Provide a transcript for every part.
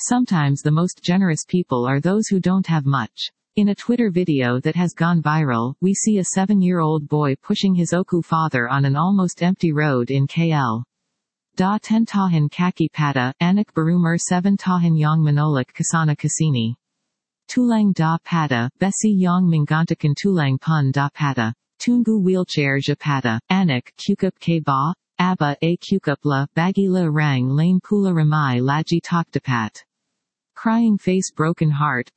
Sometimes the most generous people are those who don't have much. In a Twitter video that has gone viral, we see a 7-year-old boy pushing his Oku father on an almost empty road in KL. Da 10 tahan kaki pada, anak berumur 7 tahan yang menolak kasana kasini. Tulang da pada, besi yang menggantikan tulang pun da pada. Tunggu wheelchair ja pada, anak kukup ke ba, aba a kukup la, bagi la rang lain pula ramai lagi tak dapat. Crying face broken heart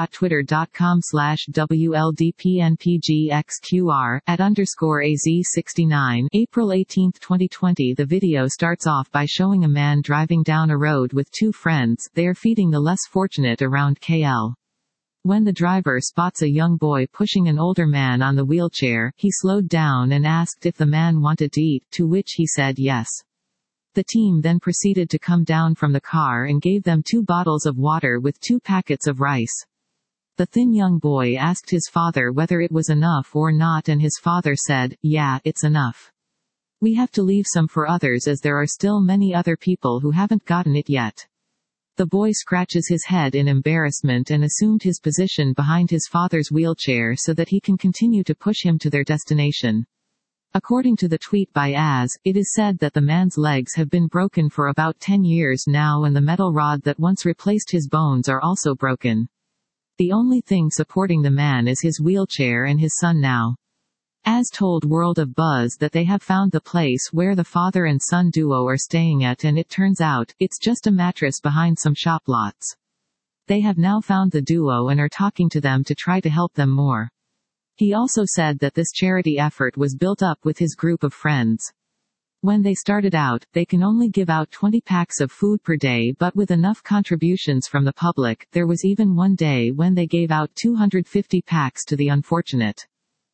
pic.twitter.com/WLDPNPGXQR @_AZ69 April 18, 2020. The video starts off by showing a man driving down a road with two friends. They are feeding the less fortunate around KL. When the driver spots a young boy pushing an older man on the wheelchair, he slowed down and asked if the man wanted to eat, to which he said yes. The team then proceeded to come down from the car and gave them 2 bottles of water with 2 packets of rice. The thin young boy asked his father whether it was enough or not, and his father said, "Yeah, it's enough. We have to leave some for others as there are still many other people who haven't gotten it yet." The boy scratches his head in embarrassment and assumed his position behind his father's wheelchair so that he can continue to push him to their destination. According to the tweet by Az, it is said that the man's legs have been broken for about 10 years now, and the metal rod that once replaced his bones are also broken. The only thing supporting the man is his wheelchair and his son now. Az told World of Buzz that they have found the place where the father and son duo are staying at, and it turns out, it's just a mattress behind some shop lots. They have now found the duo and are talking to them to try to help them more. He also said that this charity effort was built up with his group of friends. When they started out, they can only give out 20 packs of food per day, but with enough contributions from the public, there was even one day when they gave out 250 packs to the unfortunate.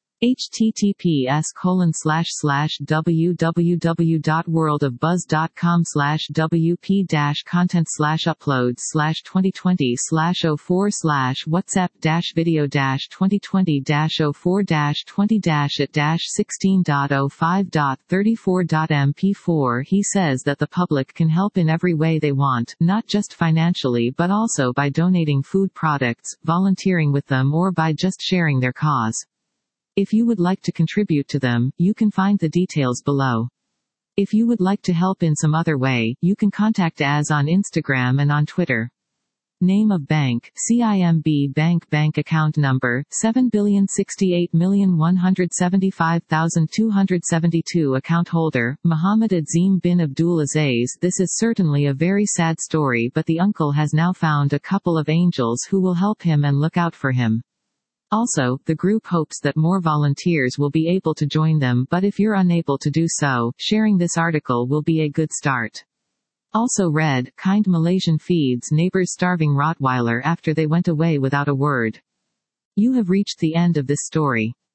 https://www.worldofbuzz.com/WP-content/uploads/2020/04-20-at-16.05.34.mp4. He says that the public can help in every way they want, not just financially but also by donating food products, volunteering with them, or by just sharing their cause. If you would like to contribute to them, you can find the details below. If you would like to help in some other way, you can contact Az on Instagram and on Twitter. Name of bank, CIMB Bank account number, 7,068,175,272 account holder, Muhammad Azim bin Abdul Aziz. This is certainly a very sad story, but the uncle has now found a couple of angels who will help him and look out for him. Also, the group hopes that more volunteers will be able to join them, but if you're unable to do so, sharing this article will be a good start. Also read, kind Malaysian feeds neighbors starving Rottweiler after they went away without a word. You have reached the end of this story.